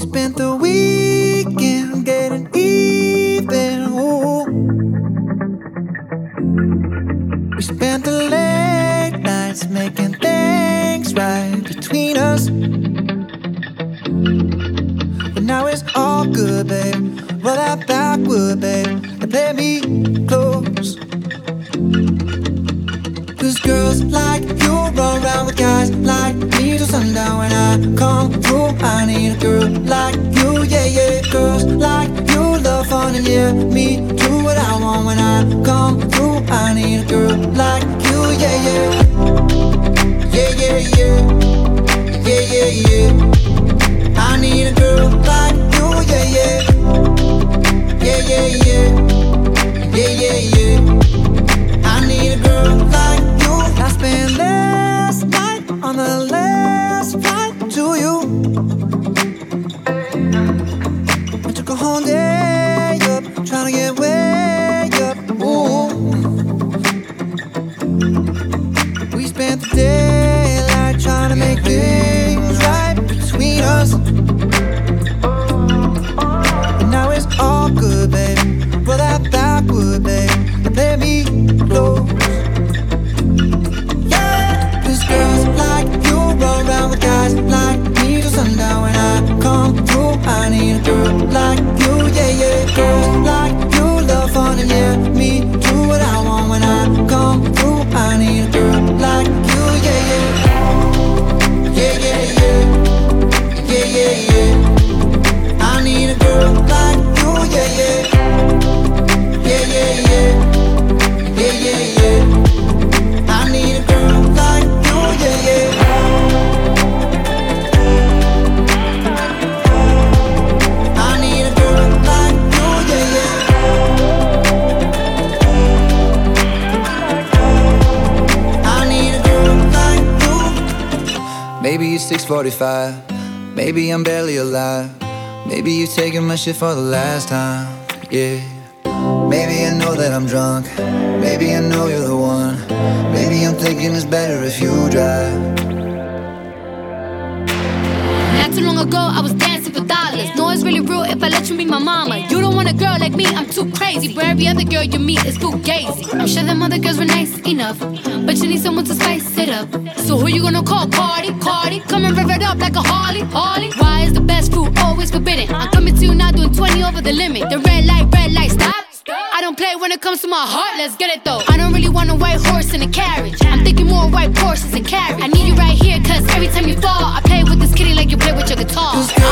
spent the weekend getting even. Ooh. We spent the late nights making things right between us. But now it's all good, babe. Roll that backward, babe, and play me close. Cause girls like you run around with guys like me till sundown. When I come through, I need a girl like you, yeah, yeah. Girls like you love fun and yeah, me do what I want. When I come through, I need a girl like you, yeah, yeah. Yeah, yeah, yeah. Yeah, yeah, yeah. I need a girl like you, yeah, yeah. Yeah, yeah, yeah. Yeah, yeah, yeah. I need a girl like you. I spent last night on the last flight to you. I took a whole day up, trying to get way up. Ooh. We spent the daylight trying to make things right between us. And now it's all good, baby. Roll that backward, babe, and play me close. Yeah, cause girls like you run around with guys like me till sundown. When I come through, I need a girl like you, yeah, yeah. Girls like you love fun and yeah, me do what I want. When I come through, I need a girl like you, yeah, yeah. Yeah, yeah, yeah. Yeah, yeah, yeah. I need a girl like you, yeah, yeah. Yeah, yeah, yeah. Yeah, yeah, yeah. I need a girl like you, yeah, yeah. I need a girl like you, yeah, yeah. I need a girl like you. Maybe it's 6:45. Maybe I'm barely alive. Maybe you're taking my shit for the last time, yeah. Maybe I know that I'm drunk. Maybe I know you're the one. Maybe I'm thinking it's better if you drive. Not too long ago, I was dancing for dollars. No, it's really real if I let you be my mama. You don't want a girl like me, I'm too crazy. But every other girl you meet is fugazi. I'm sure them other girls were nice enough, but you need someone to spice it up. So who you gonna call? Cardi, Cardi. Come and rev it up like a Harley, Harley. Why is the best fruit always forbidden? I'm coming to you now doing 20 over the limit. The red light, stop. I don't play when it comes to my heart, let's get it though. I don't really want a white horse in a carriage. I'm thinking more white horses and carriage. I need you right here, cause every time you fall, I play with this kitty like you play with your guitar.